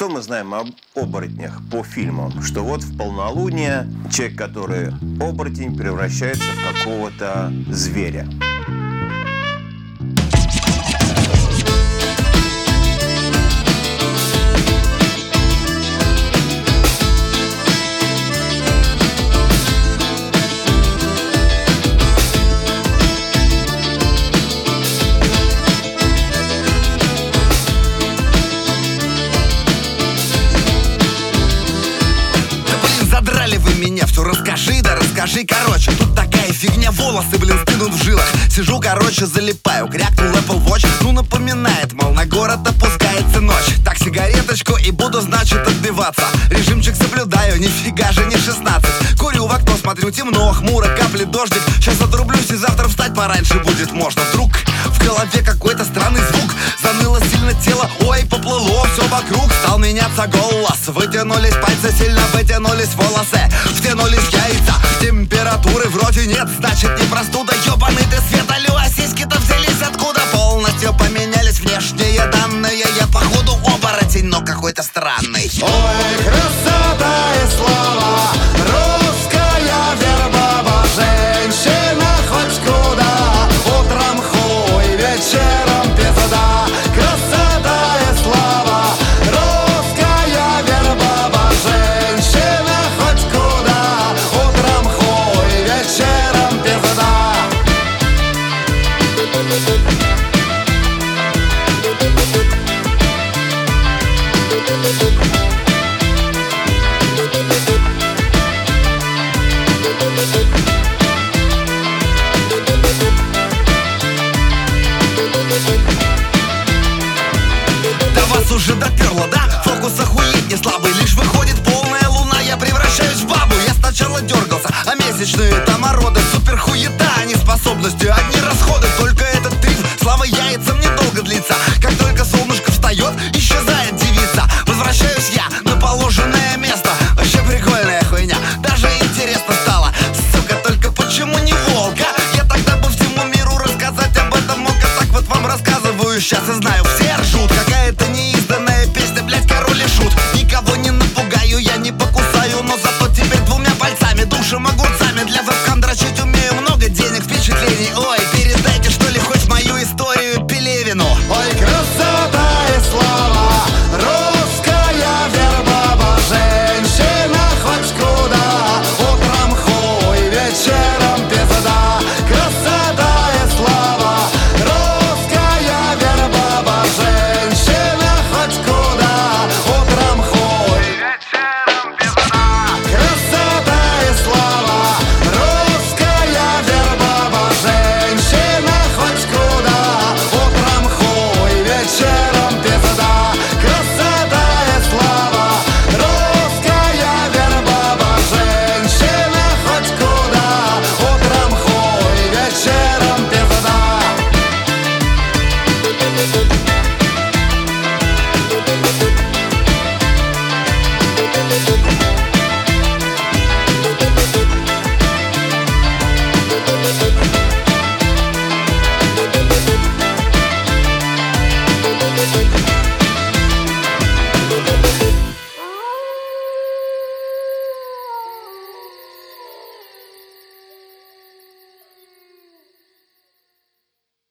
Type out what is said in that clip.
Что мы знаем об оборотнях по фильмам? Что вот в полнолуние человек, который оборотень, превращается в какого-то зверя. Меня все расскажи, да расскажи, короче. Тут такая фигня, волосы, стынут в жилах. Сижу, залипаю, крякнул Apple Watch. Напоминает, мол, на город опускается ночь. Так, сигареточку и буду, отбиваться. Режимчик соблюдаю, нифига же не 16. Курю в окно, смотрю, темно, хмуро, капли дождик. Сейчас отрублюсь и завтра встать пораньше будет можно. Вдруг в голове какой-то странный звук. Заныло сильно тело, ой, поплыло все вокруг. Стал меняться голос, вытянулись пальцы, сильно вытянулись волосы. Втянулись яйца, температуры вроде нет. Значит, не простуда, ёбаный ты свет. Алло, а сиськи-то взялись откуда? Полностью поменялись внешние данные. Я походу оборотень, но какой-то странный. Ой, красота и слава, русская вербова. Женщина хоть куда, утром хуй, вечером пизда. Красота и слава, русская вербова. Женщина хоть куда, утром хуй, вечером пизда. Да вас уже доперло, да? Фокус охуеть не слабый. Лишь выходит полная луна, я превращаюсь в бабу. Я сначала дергался, а месячные тамароды. Супер хуета, а не способности. Одни расходы, только этот триф, слава яйцам, недолго длится. Как только солнышко встает, исчезает девица. Возвращаюсь я на положенное место. Вообще прикольная хуйня, даже интересно стало. Сука, только почему не волка? Я тогда бы всему миру рассказать об этом мог. А так вот вам рассказываю сейчас и знаю, все ржут, как